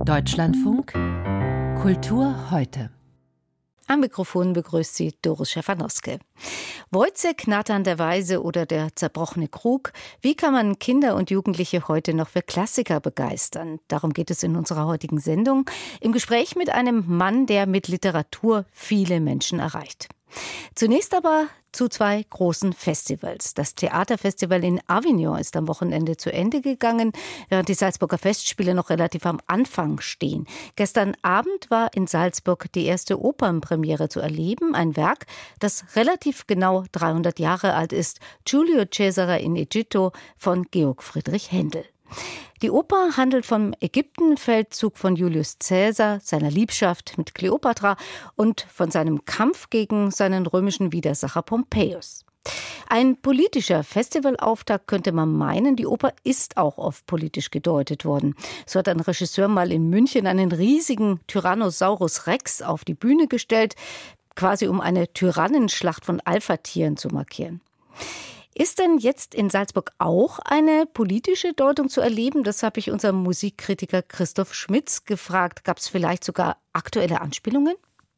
Deutschlandfunk Kultur heute. Am Mikrofon begrüßt sie Doris Schafanowski. Wojciech, Nathan der Weise oder der zerbrochene Krug. Wie kann man Kinder und Jugendliche heute noch für Klassiker begeistern? Darum geht es in unserer heutigen Sendung. Im Gespräch mit einem Mann, der mit Literatur viele Menschen erreicht. Zunächst aber zu zwei großen Festivals. Das Theaterfestival in Avignon ist am Wochenende zu Ende gegangen, während die Salzburger Festspiele noch relativ am Anfang stehen. Gestern Abend war in Salzburg die erste Opernpremiere zu erleben. Ein Werk, das relativ genau 300 Jahre alt ist. Giulio Cesare in Egitto von Georg Friedrich Händel. Die Oper handelt vom Ägyptenfeldzug von Julius Caesar, seiner Liebschaft mit Kleopatra und von seinem Kampf gegen seinen römischen Widersacher Pompeius. Ein politischer Festivalauftakt könnte man meinen, die Oper ist auch oft politisch gedeutet worden. So hat ein Regisseur mal in München einen riesigen Tyrannosaurus Rex auf die Bühne gestellt, quasi um eine Tyrannenschlacht von Alpha-Tieren zu markieren. Ist denn jetzt in Salzburg auch eine politische Deutung zu erleben? Das habe ich unserem Musikkritiker Christoph Schmitz gefragt. Gab es vielleicht sogar aktuelle Anspielungen?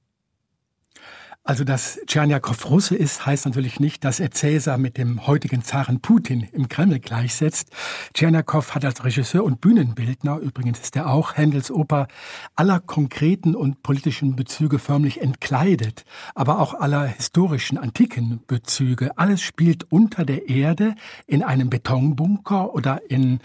Also, dass Tscherniakow Russe ist, heißt natürlich nicht, dass er Cäsar mit dem heutigen Zaren Putin im Kreml gleichsetzt. Tscherniakow hat als Regisseur und Bühnenbildner, übrigens ist er auch Händels Oper, aller konkreten und politischen Bezüge förmlich entkleidet, aber auch aller historischen, antiken Bezüge. Alles spielt unter der Erde in einem Betonbunker oder in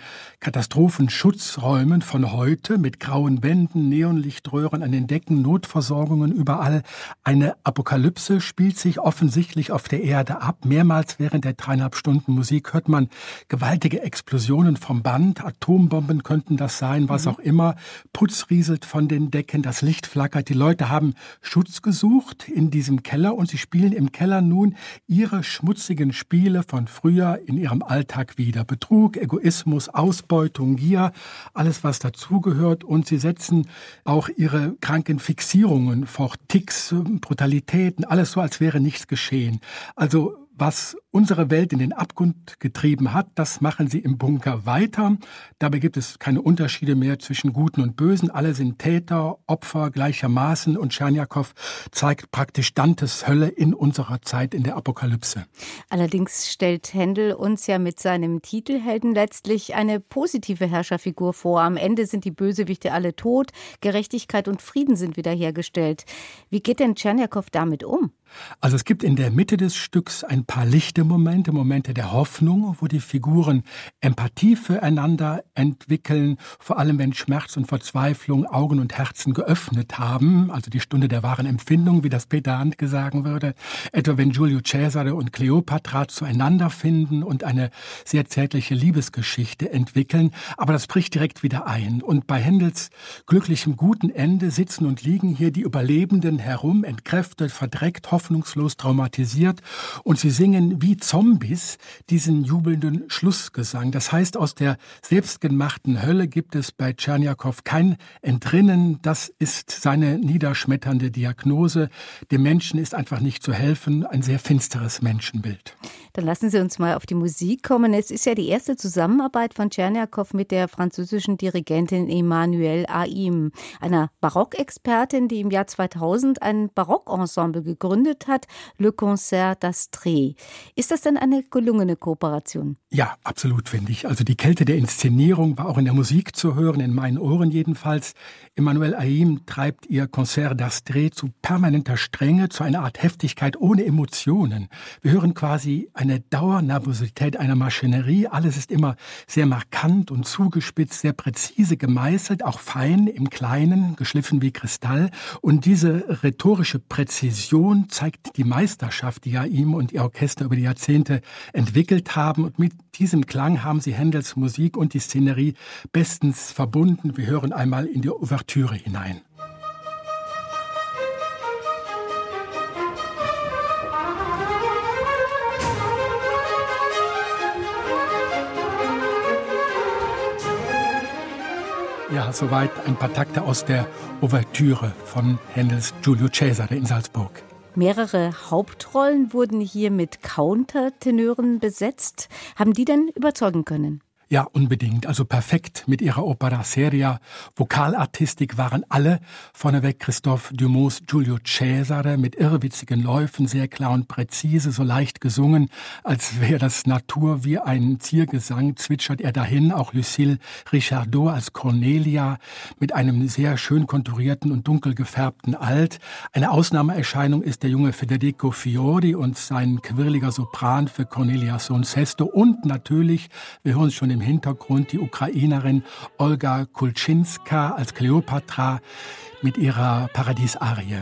Katastrophenschutzräumen von heute mit grauen Wänden, Neonlichtröhren an den Decken, Notversorgungen überall. Eine Apokalypse spielt sich offensichtlich auf der Erde ab. Mehrmals während der 3,5 Stunden Musik hört man gewaltige Explosionen vom Band. Atombomben könnten das sein, was auch immer. Putz rieselt von den Decken, das Licht flackert. Die Leute haben Schutz gesucht in diesem Keller und sie spielen im Keller nun ihre schmutzigen Spiele von früher in ihrem Alltag wieder. Betrug, Egoismus, Ausbeutung, Gier, alles was dazugehört. Und sie setzen auch ihre kranken Fixierungen fort. Ticks, Brutalität, alles so, als wäre nichts geschehen. Also was unsere Welt in den Abgrund getrieben hat, das machen sie im Bunker weiter. Dabei gibt es keine Unterschiede mehr zwischen Guten und Bösen. Alle sind Täter, Opfer gleichermaßen. Und Tscherniakow zeigt praktisch Dantes Hölle in unserer Zeit in der Apokalypse. Allerdings stellt Händel uns ja mit seinem Titelhelden letztlich eine positive Herrscherfigur vor. Am Ende sind die Bösewichte alle tot, Gerechtigkeit und Frieden sind wiederhergestellt. Wie geht denn Tscherniakow damit um? Also es gibt in der Mitte des Stücks ein paar lichte Momente, Momente der Hoffnung, wo die Figuren Empathie füreinander entwickeln, vor allem wenn Schmerz und Verzweiflung Augen und Herzen geöffnet haben, also die Stunde der wahren Empfindung, wie das Peter Handke sagen würde, etwa wenn Giulio Cesare und Kleopatra zueinander finden und eine sehr zärtliche Liebesgeschichte entwickeln, aber das bricht direkt wieder ein. Und bei Händels glücklichem guten Ende sitzen und liegen hier die Überlebenden herum, entkräftet, verdreckt, hoffnungslos traumatisiert und sie singen wie Zombies diesen jubelnden Schlussgesang. Das heißt, aus der selbstgemachten Hölle gibt es bei Tscherniakow kein Entrinnen. Das ist seine niederschmetternde Diagnose. Dem Menschen ist einfach nicht zu helfen. Ein sehr finsteres Menschenbild. Dann lassen Sie uns mal auf die Musik kommen. Es ist ja die erste Zusammenarbeit von Tscherniakow mit der französischen Dirigentin Emmanuelle Haïm, einer Barockexpertin, die im Jahr 2000 ein Barockensemble gegründet hat, Le Concert d'Astrée. Ist das denn eine gelungene Kooperation? Ja, absolut, finde ich. Also die Kälte der Inszenierung war auch in der Musik zu hören, in meinen Ohren jedenfalls. Emmanuelle Haïm treibt ihr Concert d'Astrée zu permanenter Strenge, zu einer Art Heftigkeit ohne Emotionen. Wir hören quasi eine Dauernervosität einer Maschinerie. Alles ist immer sehr markant und zugespitzt, sehr präzise gemeißelt, auch fein im Kleinen, geschliffen wie Kristall. Und diese rhetorische Präzision zeigt die Meisterschaft, die Haïm und ihr Orchester über die Jahrzehnte entwickelt haben. Und mit diesem Klang haben sie Händels Musik und die Szenerie bestens verbunden. Wir hören einmal in die Ouvertüre hinein. Ja, soweit ein paar Takte aus der Ouvertüre von Händels Giulio Cesare in Salzburg. Mehrere Hauptrollen wurden hier mit Countertenören besetzt. Haben die denn überzeugen können? Ja, unbedingt. Also perfekt mit ihrer Opera seria. Vokalartistik waren alle. Vorneweg Christophe Dumont's Giulio Cesare mit irrwitzigen Läufen, sehr klar und präzise, so leicht gesungen, als wäre das Natur wie ein Ziergesang, zwitschert er dahin. Auch Lucille Richardot als Cornelia mit einem sehr schön konturierten und dunkel gefärbten Alt. Eine Ausnahmeerscheinung ist der junge Federico Fiori und sein quirliger Sopran für Cornelia Son Sesto. Und natürlich, wir hören es schon im Hintergrund, die Ukrainerin Olga Kulczynska als Kleopatra mit ihrer Paradiesarie.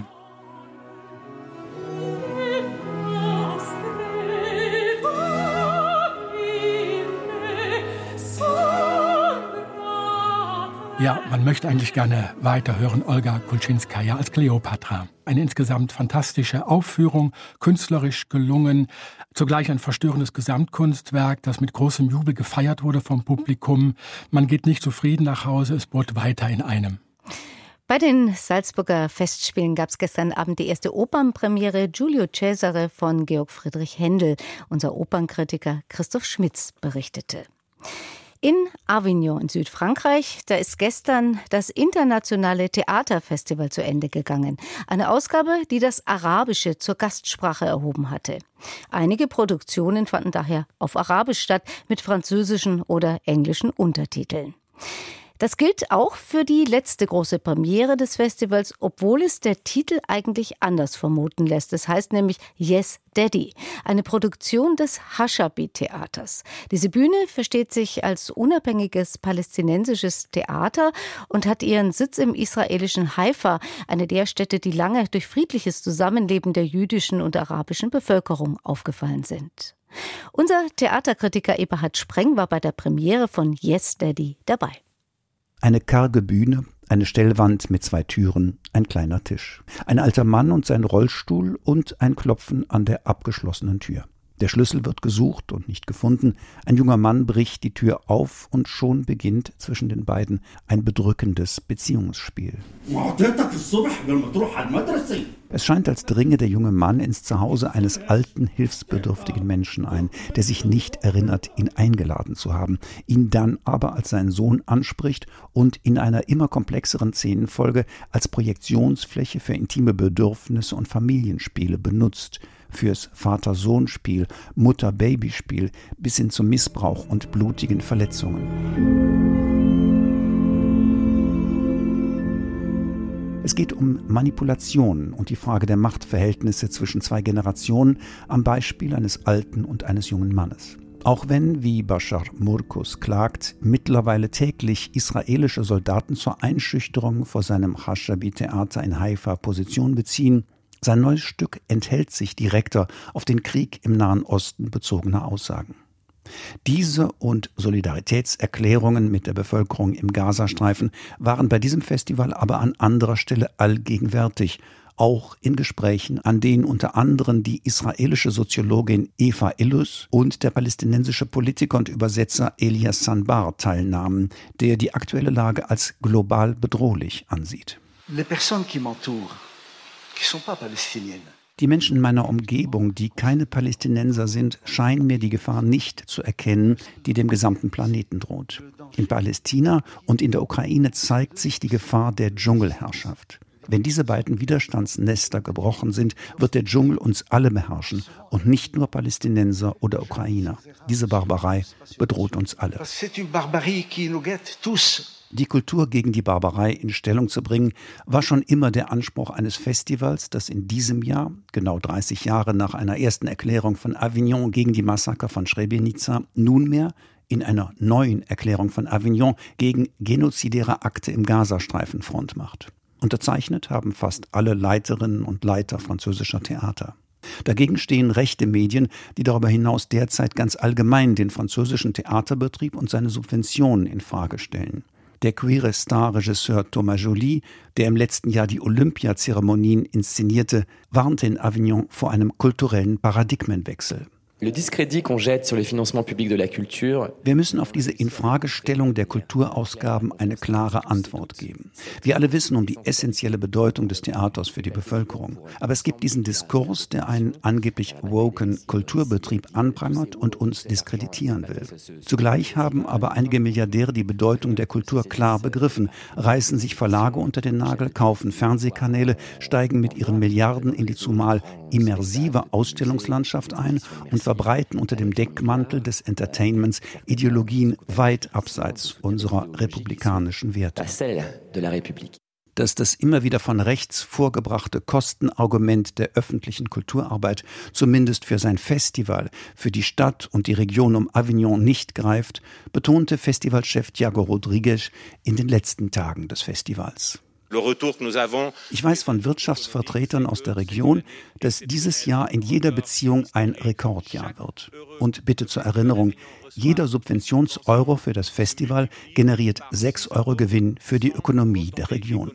Ja, man möchte eigentlich gerne weiterhören, Olga Kulczynskaja als Kleopatra. Eine insgesamt fantastische Aufführung, künstlerisch gelungen, zugleich ein verstörendes Gesamtkunstwerk, das mit großem Jubel gefeiert wurde vom Publikum. Man geht nicht zufrieden nach Hause, es bot weiter in einem. Bei den Salzburger Festspielen gab es gestern Abend die erste Opernpremiere Giulio Cesare von Georg Friedrich Händel. Unser Opernkritiker Christoph Schmitz berichtete. In Avignon in Südfrankreich, da ist gestern das internationale Theaterfestival zu Ende gegangen. Eine Ausgabe, die das Arabische zur Gastsprache erhoben hatte. Einige Produktionen fanden daher auf Arabisch statt, mit französischen oder englischen Untertiteln. Das gilt auch für die letzte große Premiere des Festivals, obwohl es der Titel eigentlich anders vermuten lässt. Das heißt nämlich Yes, Daddy, eine Produktion des Hashabi-Theaters. Diese Bühne versteht sich als unabhängiges palästinensisches Theater und hat ihren Sitz im israelischen Haifa, eine der Städte, die lange durch friedliches Zusammenleben der jüdischen und arabischen Bevölkerung aufgefallen sind. Unser Theaterkritiker Eberhard Spreng war bei der Premiere von Yes, Daddy dabei. Eine karge Bühne, eine Stellwand mit 2 Türen, ein kleiner Tisch. Ein alter Mann und sein Rollstuhl und ein Klopfen an der abgeschlossenen Tür. Der Schlüssel wird gesucht und nicht gefunden. Ein junger Mann bricht die Tür auf und schon beginnt zwischen den beiden ein bedrückendes Beziehungsspiel. Es scheint, als dringe der junge Mann ins Zuhause eines alten, hilfsbedürftigen Menschen ein, der sich nicht erinnert, ihn eingeladen zu haben, ihn dann aber als seinen Sohn anspricht und in einer immer komplexeren Szenenfolge als Projektionsfläche für intime Bedürfnisse und Familienspiele benutzt. Fürs Vater-Sohn-Spiel, Mutter-Baby-Spiel bis hin zum Missbrauch und blutigen Verletzungen. Es geht um Manipulationen und die Frage der Machtverhältnisse zwischen 2 Generationen am Beispiel eines alten und eines jungen Mannes. Auch wenn, wie Bashar Murkus klagt, mittlerweile täglich israelische Soldaten zur Einschüchterung vor seinem Hashabi-Theater in Haifa Position beziehen, sein neues Stück enthält sich direkter auf den Krieg im Nahen Osten bezogener Aussagen. Diese und Solidaritätserklärungen mit der Bevölkerung im Gazastreifen waren bei diesem Festival aber an anderer Stelle allgegenwärtig, auch in Gesprächen, an denen unter anderem die israelische Soziologin Eva Illus und der palästinensische Politiker und Übersetzer Elias Sanbar teilnahmen, der die aktuelle Lage als global bedrohlich ansieht. Les personnes qui m'entourent, qui sont pas palestiniennes. Die Menschen in meiner Umgebung, die keine Palästinenser sind, scheinen mir die Gefahr nicht zu erkennen, die dem gesamten Planeten droht. In Palästina und in der Ukraine zeigt sich die Gefahr der Dschungelherrschaft. Wenn diese beiden Widerstandsnester gebrochen sind, wird der Dschungel uns alle beherrschen und nicht nur Palästinenser oder Ukrainer. Diese Barbarei bedroht uns alle. Die Kultur gegen die Barbarei in Stellung zu bringen, war schon immer der Anspruch eines Festivals, das in diesem Jahr, genau 30 Jahre nach einer ersten Erklärung von Avignon gegen die Massaker von Srebrenica, nunmehr in einer neuen Erklärung von Avignon gegen genozidäre Akte im Gazastreifen Front macht. Unterzeichnet haben fast alle Leiterinnen und Leiter französischer Theater. Dagegen stehen rechte Medien, die darüber hinaus derzeit ganz allgemein den französischen Theaterbetrieb und seine Subventionen in Frage stellen. Der queere Star-Regisseur Thomas Joly, der im letzten Jahr die Olympiazeremonien inszenierte, warnte in Avignon vor einem kulturellen Paradigmenwechsel. Wir müssen auf diese Infragestellung der Kulturausgaben eine klare Antwort geben. Wir alle wissen um die essentielle Bedeutung des Theaters für die Bevölkerung. Aber es gibt diesen Diskurs, der einen angeblich woken Kulturbetrieb anprangert und uns diskreditieren will. Zugleich haben aber einige Milliardäre die Bedeutung der Kultur klar begriffen, reißen sich Verlage unter den Nagel, kaufen Fernsehkanäle, steigen mit ihren Milliarden in die zumal immersive Ausstellungslandschaft ein und verbreiten unter dem Deckmantel des Entertainments Ideologien weit abseits unserer republikanischen Werte. Dass das immer wieder von rechts vorgebrachte Kostenargument der öffentlichen Kulturarbeit zumindest für sein Festival, für die Stadt und die Region um Avignon nicht greift, betonte Festivalchef Thiago Rodrigues in den letzten Tagen des Festivals. Ich weiß von Wirtschaftsvertretern aus der Region, dass dieses Jahr in jeder Beziehung ein Rekordjahr wird. Und bitte zur Erinnerung, jeder Subventionseuro für das Festival generiert 6 Euro Gewinn für die Ökonomie der Region.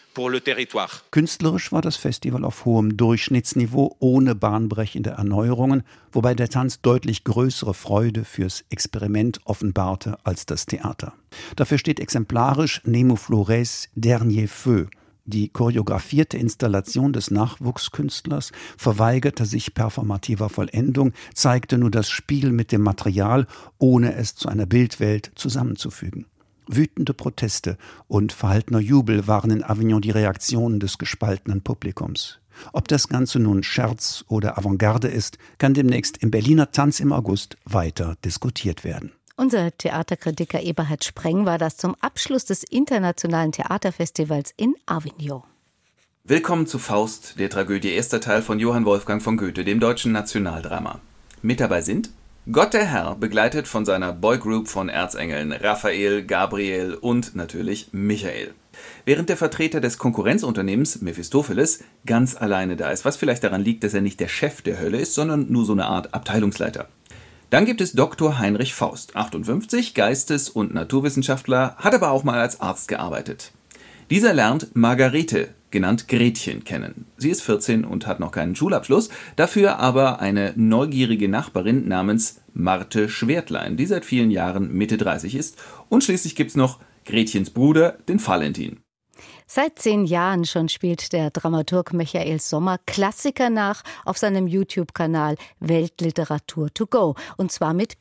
Künstlerisch war das Festival auf hohem Durchschnittsniveau, ohne bahnbrechende Erneuerungen, wobei der Tanz deutlich größere Freude fürs Experiment offenbarte als das Theater. Dafür steht exemplarisch Nemo Flores Dernier Feu. Die choreografierte Installation des Nachwuchskünstlers verweigerte sich performativer Vollendung, zeigte nur das Spiel mit dem Material, ohne es zu einer Bildwelt zusammenzufügen. Wütende Proteste und verhaltener Jubel waren in Avignon die Reaktionen des gespaltenen Publikums. Ob das Ganze nun Scherz oder Avantgarde ist, kann demnächst im Berliner Tanz im August weiter diskutiert werden. Unser Theaterkritiker Eberhard Spreng war das zum Abschluss des Internationalen Theaterfestivals in Avignon. Willkommen zu Faust, der Tragödie, erster Teil von Johann Wolfgang von Goethe, dem deutschen Nationaldrama. Mit dabei sind Gott der Herr, begleitet von seiner Boygroup von Erzengeln Raphael, Gabriel und natürlich Michael. Während der Vertreter des Konkurrenzunternehmens Mephistopheles ganz alleine da ist, was vielleicht daran liegt, dass er nicht der Chef der Hölle ist, sondern nur so eine Art Abteilungsleiter. Dann gibt es Dr. Heinrich Faust, 58, Geistes- und Naturwissenschaftler, hat aber auch mal als Arzt gearbeitet. Dieser lernt Margarete, genannt Gretchen, kennen. Sie ist 14 und hat noch keinen Schulabschluss, dafür aber eine neugierige Nachbarin namens Marthe Schwertlein, die seit vielen Jahren Mitte 30 ist. Und schließlich gibt's noch Gretchens Bruder, den Valentin. Seit 10 Jahren schon spielt der Dramaturg Michael Sommer Klassiker nach auf seinem YouTube-Kanal Weltliteratur to go. Und zwar mit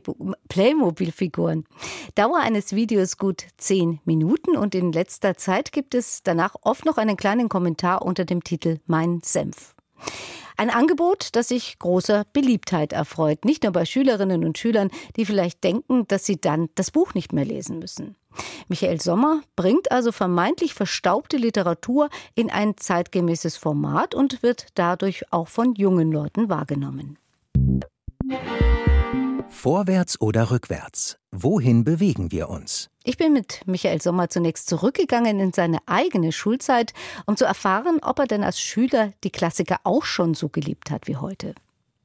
Playmobil-Figuren. Dauer eines Videos gut 10 Minuten und in letzter Zeit gibt es danach oft noch einen kleinen Kommentar unter dem Titel Mein Senf. Ein Angebot, das sich großer Beliebtheit erfreut. Nicht nur bei Schülerinnen und Schülern, die vielleicht denken, dass sie dann das Buch nicht mehr lesen müssen. Michael Sommer bringt also vermeintlich verstaubte Literatur in ein zeitgemäßes Format und wird dadurch auch von jungen Leuten wahrgenommen. Vorwärts oder rückwärts? Wohin bewegen wir uns? Ich bin mit Michael Sommer zunächst zurückgegangen in seine eigene Schulzeit, um zu erfahren, ob er denn als Schüler die Klassiker auch schon so geliebt hat wie heute.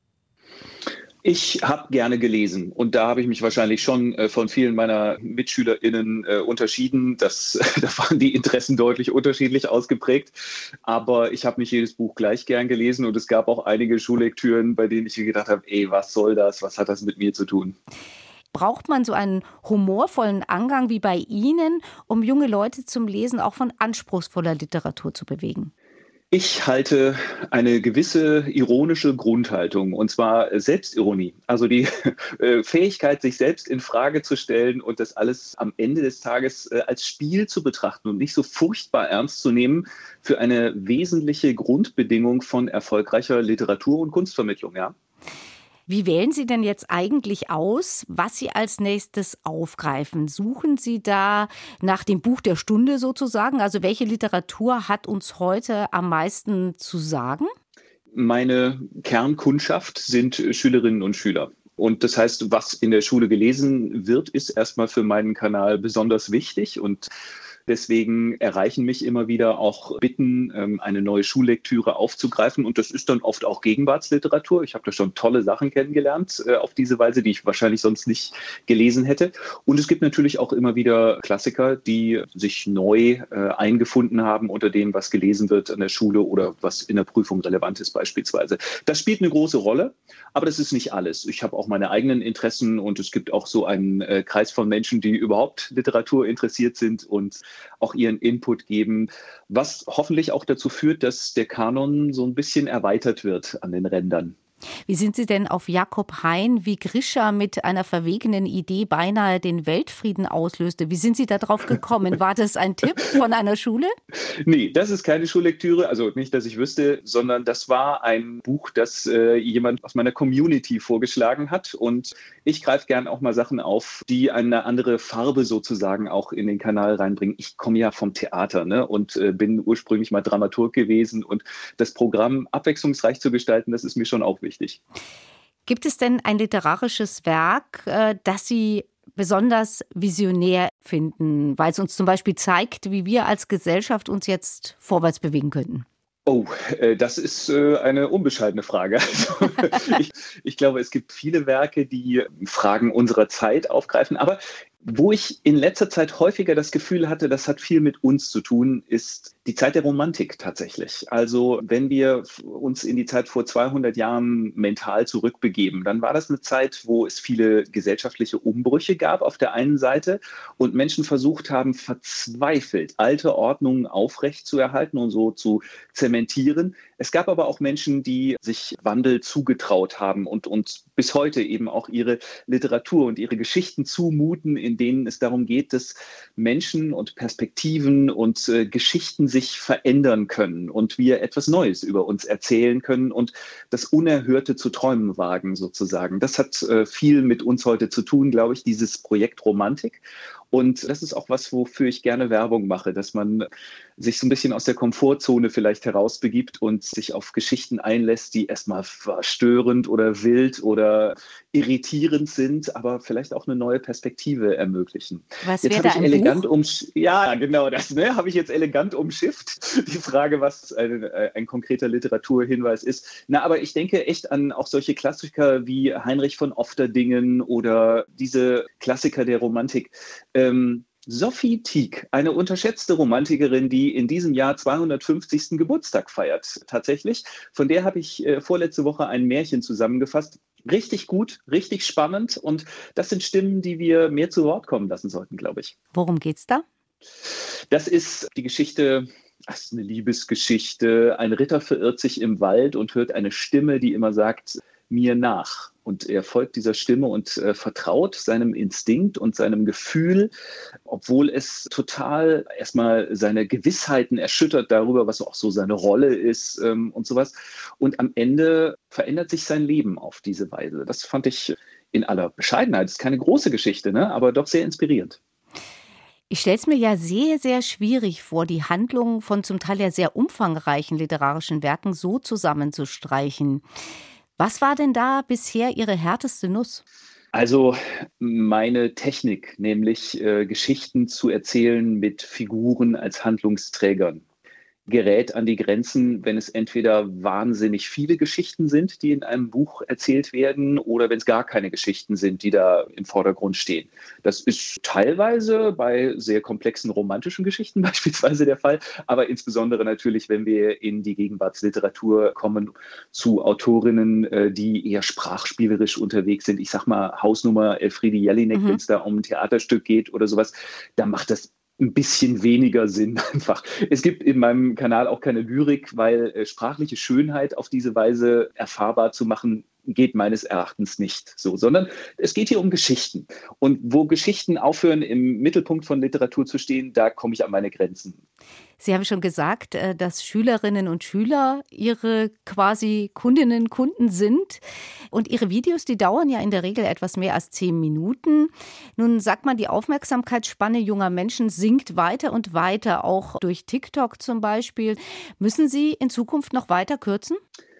Ich habe gerne gelesen und da habe ich mich wahrscheinlich schon von vielen meiner MitschülerInnen unterschieden. Da waren die Interessen deutlich unterschiedlich ausgeprägt, aber ich habe nicht jedes Buch gleich gern gelesen und es gab auch einige Schullektüren, bei denen ich mir gedacht habe, was soll das, was hat das mit mir zu tun? Braucht man so einen humorvollen Angang wie bei Ihnen, um junge Leute zum Lesen auch von anspruchsvoller Literatur zu bewegen? Ich halte eine gewisse ironische Grundhaltung, und zwar Selbstironie. Also die Fähigkeit, sich selbst in Frage zu stellen und das alles am Ende des Tages als Spiel zu betrachten und nicht so furchtbar ernst zu nehmen, für eine wesentliche Grundbedingung von erfolgreicher Literatur- und Kunstvermittlung, ja. Wie wählen Sie denn jetzt eigentlich aus, was Sie als nächstes aufgreifen? Suchen Sie da nach dem Buch der Stunde sozusagen? Also welche Literatur hat uns heute am meisten zu sagen? Meine Kernkundschaft sind Schülerinnen und Schüler. Und das heißt, was in der Schule gelesen wird, ist erstmal für meinen Kanal besonders wichtig. Und Deswegen erreichen mich immer wieder auch Bitten, eine neue Schullektüre aufzugreifen. Und das ist dann oft auch Gegenwartsliteratur. Ich habe da schon tolle Sachen kennengelernt auf diese Weise, die ich wahrscheinlich sonst nicht gelesen hätte. Und es gibt natürlich auch immer wieder Klassiker, die sich neu eingefunden haben unter dem, was gelesen wird an der Schule oder was in der Prüfung relevant ist beispielsweise. Das spielt eine große Rolle, aber das ist nicht alles. Ich habe auch meine eigenen Interessen und es gibt auch so einen Kreis von Menschen, die überhaupt Literatur interessiert sind und auch ihren Input geben, was hoffentlich auch dazu führt, dass der Kanon so ein bisschen erweitert wird an den Rändern. Wie sind Sie denn auf Jakob Hein, wie Grisha mit einer verwegenen Idee beinahe den Weltfrieden auslöste? Wie sind Sie da drauf gekommen? War das ein Tipp von einer Schule? Nee, das ist keine Schullektüre, also nicht, dass ich wüsste, sondern das war ein Buch, das jemand aus meiner Community vorgeschlagen hat. Und ich greife gern auch mal Sachen auf, die eine andere Farbe sozusagen auch in den Kanal reinbringen. Ich komme ja vom Theater, ne, und bin ursprünglich mal Dramaturg gewesen. Und das Programm abwechslungsreich zu gestalten, das ist mir schon auch wichtig. Gibt es denn ein literarisches Werk, das Sie besonders visionär finden, weil es uns zum Beispiel zeigt, wie wir als Gesellschaft uns jetzt vorwärts bewegen könnten? Oh, das ist eine unbescheidene Frage. Also, ich glaube, es gibt viele Werke, die Fragen unserer Zeit aufgreifen, aber wo ich in letzter Zeit häufiger das Gefühl hatte, das hat viel mit uns zu tun, ist die Zeit der Romantik tatsächlich. Also wenn wir uns in die Zeit vor 200 Jahren mental zurückbegeben, dann war das eine Zeit, wo es viele gesellschaftliche Umbrüche gab auf der einen Seite und Menschen versucht haben, verzweifelt alte Ordnungen aufrechtzuerhalten und so zu zementieren. Es gab aber auch Menschen, die sich Wandel zugetraut haben und uns bis heute eben auch ihre Literatur und ihre Geschichten zumuten, in denen es darum geht, dass Menschen und Perspektiven und Geschichten sich verändern können und wir etwas Neues über uns erzählen können und das Unerhörte zu träumen wagen sozusagen. Das hat viel mit uns heute zu tun, glaube ich, dieses Projekt Romantik. Und das ist auch was, wofür ich gerne Werbung mache, dass man sich so ein bisschen aus der Komfortzone vielleicht herausbegibt und sich auf Geschichten einlässt, die erstmal verstörend oder wild oder irritierend sind, aber vielleicht auch eine neue Perspektive ermöglichen. Was jetzt wäre da ich ein elegant Buch? Ja, genau, das habe ich jetzt elegant umschifft. Die Frage, was ein konkreter Literaturhinweis ist. Na, aber ich denke echt an auch solche Klassiker wie Heinrich von Ofterdingen oder diese Klassiker der Romantik. Sophie Tieck, eine unterschätzte Romantikerin, die in diesem Jahr 250. Geburtstag feiert, tatsächlich. Von der habe ich vorletzte Woche ein Märchen zusammengefasst. Richtig gut, richtig spannend und das sind Stimmen, die wir mehr zu Wort kommen lassen sollten, glaube ich. Worum geht's da? Das ist die Geschichte, das ist eine Liebesgeschichte. Ein Ritter verirrt sich im Wald und hört eine Stimme, die immer sagt, mir nach. Und er folgt dieser Stimme und vertraut seinem Instinkt und seinem Gefühl, obwohl es total erstmal seine Gewissheiten erschüttert darüber, was auch so seine Rolle ist und sowas. Und am Ende verändert sich sein Leben auf diese Weise. Das fand ich in aller Bescheidenheit. Das ist keine große Geschichte, ne? Aber doch sehr inspirierend. Ich stelle es mir ja sehr, sehr schwierig vor, die Handlung von zum Teil ja sehr umfangreichen literarischen Werken so zusammenzustreichen. Was war denn da bisher Ihre härteste Nuss? Also meine Technik, nämlich Geschichten zu erzählen mit Figuren als Handlungsträgern, gerät an die Grenzen, wenn es entweder wahnsinnig viele Geschichten sind, die in einem Buch erzählt werden, oder wenn es gar keine Geschichten sind, die da im Vordergrund stehen. Das ist teilweise bei sehr komplexen romantischen Geschichten beispielsweise der Fall, aber insbesondere natürlich, wenn wir in die Gegenwartsliteratur kommen, zu Autorinnen, die eher sprachspielerisch unterwegs sind. Ich sag mal Hausnummer Elfriede Jelinek, wenn es da um ein Theaterstück geht oder sowas, da macht das ein bisschen weniger Sinn einfach. Es gibt in meinem Kanal auch keine Lyrik, weil sprachliche Schönheit auf diese Weise erfahrbar zu machen, geht meines Erachtens nicht so, sondern es geht hier um Geschichten. Und wo Geschichten aufhören, im Mittelpunkt von Literatur zu stehen, da komme ich an meine Grenzen. Sie haben schon gesagt, dass Schülerinnen und Schüler Ihre quasi Kundinnen und Kunden sind. Und Ihre Videos, die dauern ja in der Regel etwas mehr als 10 Minuten. Nun sagt man, die Aufmerksamkeitsspanne junger Menschen sinkt weiter und weiter, auch durch TikTok zum Beispiel. Müssen Sie in Zukunft noch weiter kürzen?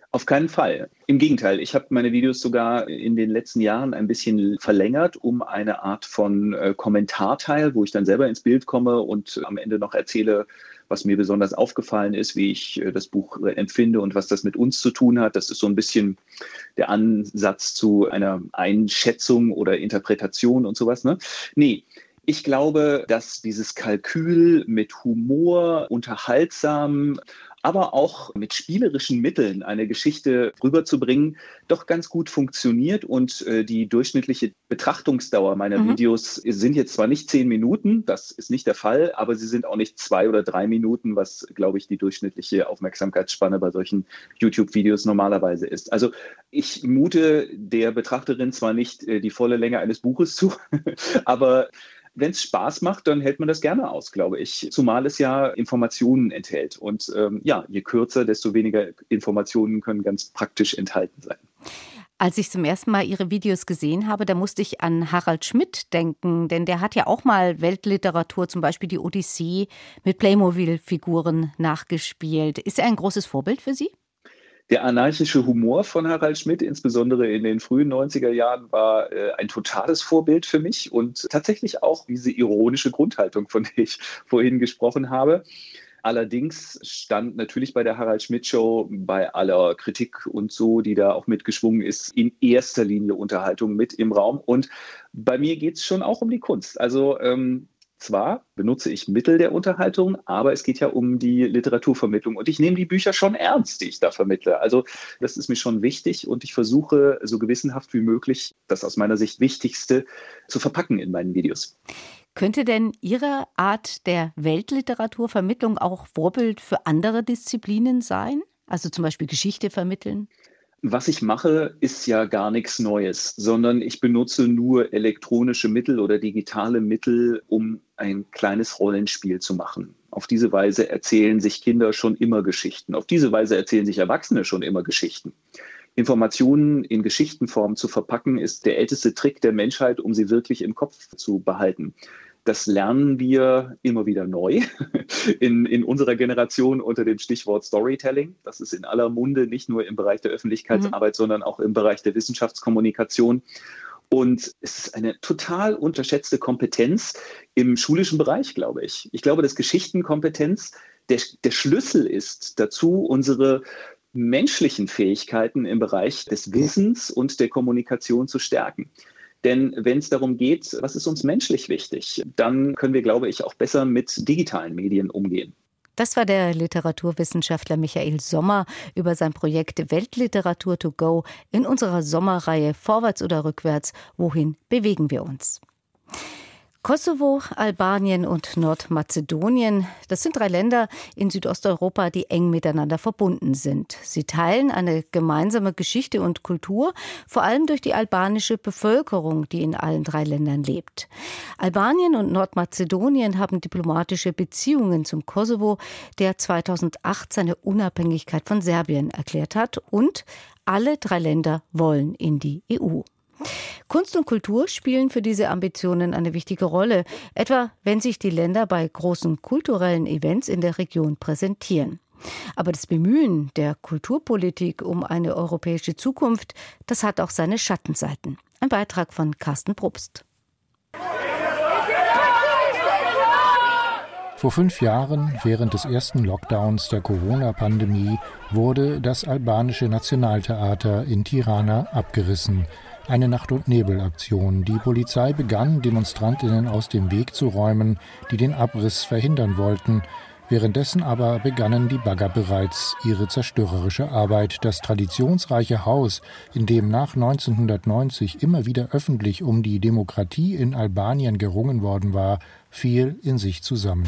Auf keinen Fall. Im Gegenteil, ich habe meine Videos sogar in den letzten Jahren ein bisschen verlängert, um eine Art von Kommentarteil, wo ich dann selber ins Bild komme und am Ende noch erzähle, was mir besonders aufgefallen ist, wie ich das Buch empfinde und was das mit uns zu tun hat. Das ist so ein bisschen der Ansatz zu einer Einschätzung oder Interpretation und sowas, ne? Nee. Ich glaube, dass dieses Kalkül mit Humor, unterhaltsam, aber auch mit spielerischen Mitteln eine Geschichte rüberzubringen, doch ganz gut funktioniert. Und die durchschnittliche Betrachtungsdauer meiner Videos sind jetzt zwar nicht 10 Minuten, das ist nicht der Fall, aber sie sind auch nicht 2 oder 3 Minuten, was, glaube ich, die durchschnittliche Aufmerksamkeitsspanne bei solchen YouTube-Videos normalerweise ist. Also ich mute der Betrachterin zwar nicht die volle Länge eines Buches zu, aber wenn es Spaß macht, dann hält man das gerne aus, glaube ich. Zumal es ja Informationen enthält. Und je kürzer, desto weniger Informationen können ganz praktisch enthalten sein. Als ich zum ersten Mal Ihre Videos gesehen habe, da musste ich an Harald Schmidt denken, denn der hat ja auch mal Weltliteratur, zum Beispiel die Odyssee, mit Playmobil-Figuren nachgespielt. Ist er ein großes Vorbild für Sie? Der anarchische Humor von Harald Schmidt, insbesondere in den frühen 90er Jahren, war ein totales Vorbild für mich und tatsächlich auch diese ironische Grundhaltung, von der ich vorhin gesprochen habe. Allerdings stand natürlich bei der Harald Schmidt Show, bei aller Kritik und so, die da auch mitgeschwungen ist, in erster Linie Unterhaltung mit im Raum. Und bei mir geht es schon auch um die Kunst. Also zwar benutze ich Mittel der Unterhaltung, aber es geht ja um die Literaturvermittlung und ich nehme die Bücher schon ernst, die ich da vermittle. Also das ist mir schon wichtig und ich versuche so gewissenhaft wie möglich das aus meiner Sicht Wichtigste zu verpacken in meinen Videos. Könnte denn Ihre Art der Weltliteraturvermittlung auch Vorbild für andere Disziplinen sein? Also zum Beispiel Geschichte vermitteln? Was ich mache, ist ja gar nichts Neues, sondern ich benutze nur elektronische Mittel oder digitale Mittel, um ein kleines Rollenspiel zu machen. Auf diese Weise erzählen sich Kinder schon immer Geschichten. Auf diese Weise erzählen sich Erwachsene schon immer Geschichten. Informationen in Geschichtenform zu verpacken, ist der älteste Trick der Menschheit, um sie wirklich im Kopf zu behalten. Das lernen wir immer wieder neu in unserer Generation unter dem Stichwort Storytelling. Das ist in aller Munde, nicht nur im Bereich der Öffentlichkeitsarbeit, sondern auch im Bereich der Wissenschaftskommunikation. Und es ist eine total unterschätzte Kompetenz im schulischen Bereich, glaube ich. Ich glaube, dass Geschichtenkompetenz der Schlüssel ist dazu, unsere menschlichen Fähigkeiten im Bereich des Wissens und der Kommunikation zu stärken. Denn wenn es darum geht, was ist uns menschlich wichtig, dann können wir, glaube ich, auch besser mit digitalen Medien umgehen. Das war der Literaturwissenschaftler Michael Sommer über sein Projekt Weltliteratur to go in unserer Sommerreihe Vorwärts oder Rückwärts, wohin bewegen wir uns? Kosovo, Albanien und Nordmazedonien, das sind 3 Länder in Südosteuropa, die eng miteinander verbunden sind. Sie teilen eine gemeinsame Geschichte und Kultur, vor allem durch die albanische Bevölkerung, die in allen 3 Ländern lebt. Albanien und Nordmazedonien haben diplomatische Beziehungen zum Kosovo, der 2008 seine Unabhängigkeit von Serbien erklärt hat, und alle 3 Länder wollen in die EU. Kunst und Kultur spielen für diese Ambitionen eine wichtige Rolle, etwa wenn sich die Länder bei großen kulturellen Events in der Region präsentieren. Aber das Bemühen der Kulturpolitik um eine europäische Zukunft, das hat auch seine Schattenseiten. Ein Beitrag von Carsten Probst. Vor 5 Jahren, während des ersten Lockdowns der Corona-Pandemie, wurde das albanische Nationaltheater in Tirana abgerissen. Eine Nacht- und Nebelaktion. Die Polizei begann, Demonstrantinnen aus dem Weg zu räumen, die den Abriss verhindern wollten. Währenddessen aber begannen die Bagger bereits ihre zerstörerische Arbeit. Das traditionsreiche Haus, in dem nach 1990 immer wieder öffentlich um die Demokratie in Albanien gerungen worden war, fiel in sich zusammen.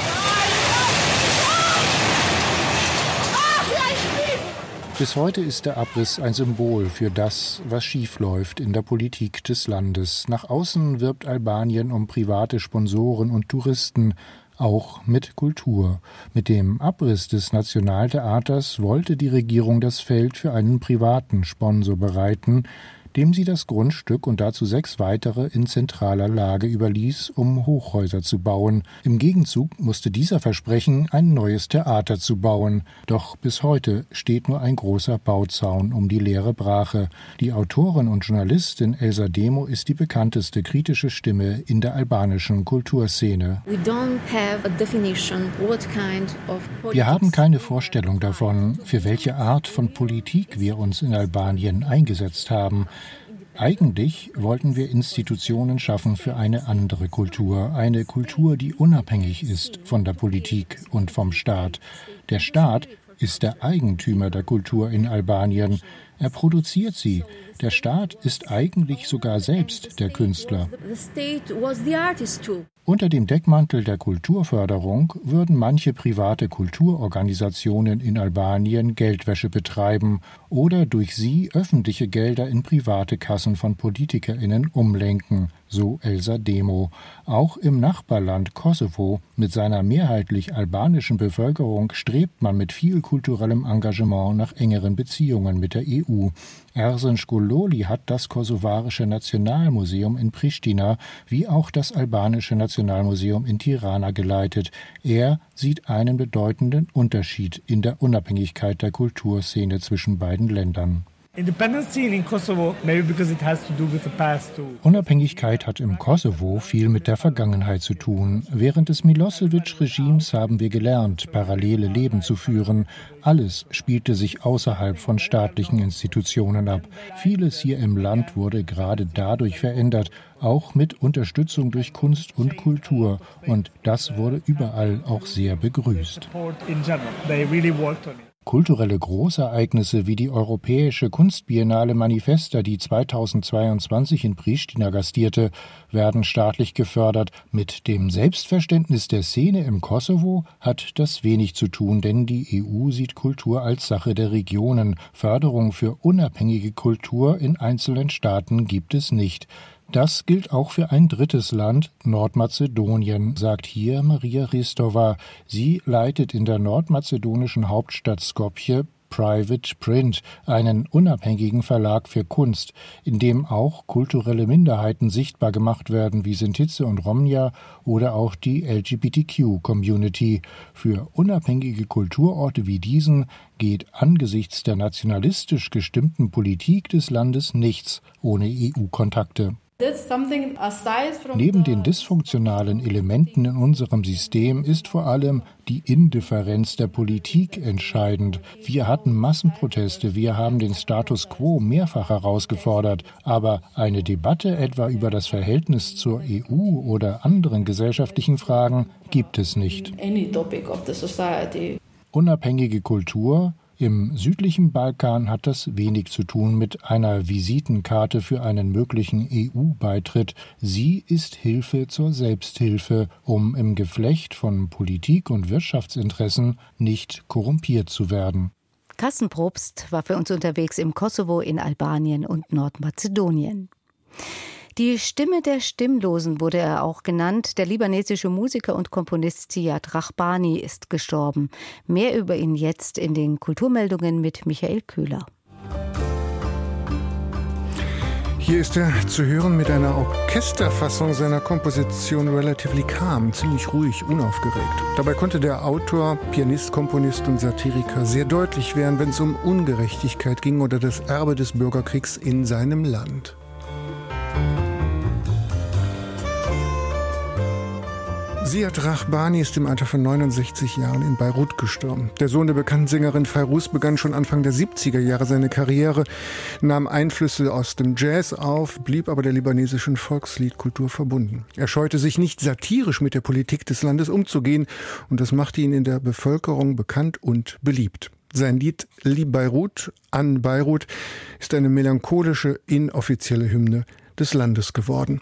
Bis heute ist der Abriss ein Symbol für das, was schiefläuft in der Politik des Landes. Nach außen wirbt Albanien um private Sponsoren und Touristen, auch mit Kultur. Mit dem Abriss des Nationaltheaters wollte die Regierung das Feld für einen privaten Sponsor bereiten. dem sie das Grundstück und dazu 6 weitere in zentraler Lage überließ, um Hochhäuser zu bauen. Im Gegenzug musste dieser versprechen, ein neues Theater zu bauen. Doch bis heute steht nur ein großer Bauzaun um die leere Brache. Die Autorin und Journalistin Elsa Demo ist die bekannteste kritische Stimme in der albanischen Kulturszene. Wir haben keine Vorstellung davon, für welche Art von Politik wir uns in Albanien eingesetzt haben. Eigentlich wollten wir Institutionen schaffen für eine andere Kultur, eine Kultur, die unabhängig ist von der Politik und vom Staat. Der Staat ist der Eigentümer der Kultur in Albanien. Er produziert sie. Der Staat ist eigentlich sogar selbst der Künstler. Unter dem Deckmantel der Kulturförderung würden manche private Kulturorganisationen in Albanien Geldwäsche betreiben oder durch sie öffentliche Gelder in private Kassen von PolitikerInnen umlenken, so Elsa Demo. Auch im Nachbarland Kosovo mit seiner mehrheitlich albanischen Bevölkerung strebt man mit viel kulturellem Engagement nach engeren Beziehungen mit der EU. Ersen Şkolloli hat das kosovarische Nationalmuseum in Pristina wie auch das albanische Nationalmuseum in Tirana geleitet. Er sieht einen bedeutenden Unterschied in der Unabhängigkeit der Kulturszene zwischen beiden Ländern. Unabhängigkeit hat im Kosovo viel mit der Vergangenheit zu tun. Während des Milosevic-Regimes haben wir gelernt, parallele Leben zu führen. Alles spielte sich außerhalb von staatlichen Institutionen ab. Vieles hier im Land wurde gerade dadurch verändert, auch mit Unterstützung durch Kunst und Kultur. Und das wurde überall auch sehr begrüßt. Kulturelle Großereignisse wie die Europäische Kunstbiennale Manifesta, die 2022 in Pristina gastierte, werden staatlich gefördert. Mit dem Selbstverständnis der Szene im Kosovo hat das wenig zu tun, denn die EU sieht Kultur als Sache der Regionen. Förderung für unabhängige Kultur in einzelnen Staaten gibt es nicht. Das gilt auch für ein drittes Land, Nordmazedonien, sagt hier Maria Ristova. Sie leitet in der nordmazedonischen Hauptstadt Skopje Private Print, einen unabhängigen Verlag für Kunst, in dem auch kulturelle Minderheiten sichtbar gemacht werden, wie Sintize und Romnia oder auch die LGBTQ-Community. Für unabhängige Kulturorte wie diesen geht angesichts der nationalistisch gestimmten Politik des Landes nichts ohne EU-Kontakte. Neben den dysfunktionalen Elementen in unserem System ist vor allem die Indifferenz der Politik entscheidend. Wir hatten Massenproteste, wir haben den Status quo mehrfach herausgefordert, aber eine Debatte etwa über das Verhältnis zur EU oder anderen gesellschaftlichen Fragen gibt es nicht. Unabhängige Kultur im südlichen Balkan hat das wenig zu tun mit einer Visitenkarte für einen möglichen EU-Beitritt. Sie ist Hilfe zur Selbsthilfe, um im Geflecht von Politik und Wirtschaftsinteressen nicht korrumpiert zu werden. Carsten Probst war für uns unterwegs im Kosovo, in Albanien und Nordmazedonien. Die Stimme der Stimmlosen wurde er auch genannt. Der libanesische Musiker und Komponist Ziad Rahbani ist gestorben. Mehr über ihn jetzt in den Kulturmeldungen mit Michael Köhler. Hier ist er zu hören mit einer Orchesterfassung seiner Komposition Relatively Calm, ziemlich ruhig, unaufgeregt. Dabei konnte der Autor, Pianist, Komponist und Satiriker sehr deutlich werden, wenn es um Ungerechtigkeit ging oder das Erbe des Bürgerkriegs in seinem Land. Ziad Rahbani ist im Alter von 69 Jahren in Beirut gestorben. Der Sohn der bekannten Sängerin Fairuz begann schon Anfang der 70er Jahre seine Karriere, nahm Einflüsse aus dem Jazz auf, blieb aber der libanesischen Volksliedkultur verbunden. Er scheute sich nicht, satirisch mit der Politik des Landes umzugehen, und das machte ihn in der Bevölkerung bekannt und beliebt. Sein Lied Li Beirut an Beirut ist eine melancholische, inoffizielle Hymne des Landes geworden.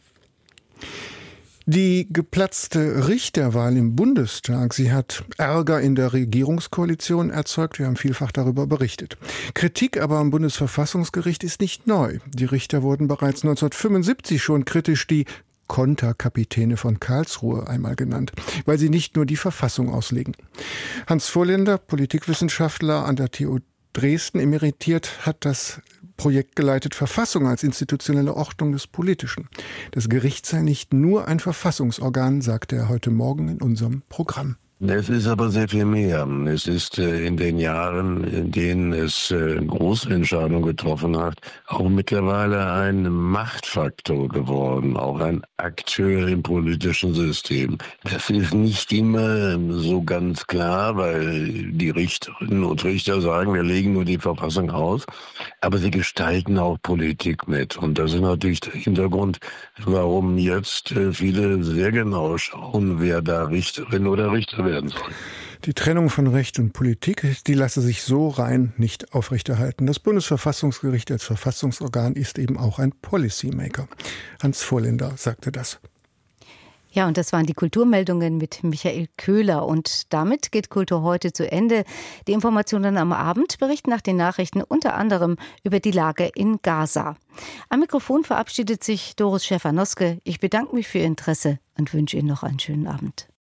Die geplatzte Richterwahl im Bundestag, sie hat Ärger in der Regierungskoalition erzeugt. Wir haben vielfach darüber berichtet. Kritik aber am Bundesverfassungsgericht ist nicht neu. Die Richter wurden bereits 1975 schon kritisch die Konterkapitäne von Karlsruhe einmal genannt, weil sie nicht nur die Verfassung auslegen. Hans Vorländer, Politikwissenschaftler an der TU Dresden. Emeritiert hat das Projekt geleitet Verfassung als institutionelle Ordnung des Politischen. Das Gericht sei nicht nur ein Verfassungsorgan, sagte er heute Morgen in unserem Programm. Es ist aber sehr viel mehr. Es ist in den Jahren, in denen es große Entscheidungen getroffen hat, auch mittlerweile ein Machtfaktor geworden, auch ein Akteur im politischen System. Das ist nicht immer so ganz klar, weil die Richterinnen und Richter sagen, wir legen nur die Verfassung aus, aber sie gestalten auch Politik mit. Und das ist natürlich der Hintergrund, warum jetzt viele sehr genau schauen, wer da Richterin oder Richter werden soll. Die Trennung von Recht und Politik, die lasse sich so rein nicht aufrechterhalten. Das Bundesverfassungsgericht als Verfassungsorgan ist eben auch ein Policymaker. Hans Vorländer sagte das. Ja, und das waren die Kulturmeldungen mit Michael Köhler. Und damit geht Kultur heute zu Ende. Die Informationen am Abend berichten nach den Nachrichten unter anderem über die Lage in Gaza. Am Mikrofon verabschiedet sich Doris Schäfer-Noske. Ich bedanke mich für Ihr Interesse und wünsche Ihnen noch einen schönen Abend.